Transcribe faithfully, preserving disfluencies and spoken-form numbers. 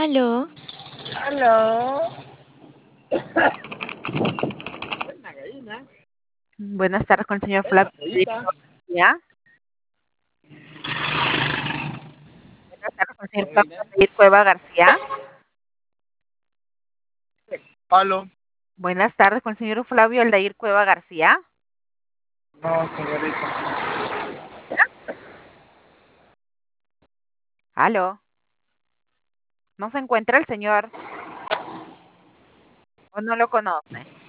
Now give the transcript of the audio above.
Aló. Aló. Buenas tardes con el señor Flavio García. Buenas tardes con el señor Flavio Aldair Cueva García. Aló. Buenas tardes con el señor Flavio Aldair Cueva García. No, señorita. Aló. ¿No se encuentra el señor? ¿O no lo conoce?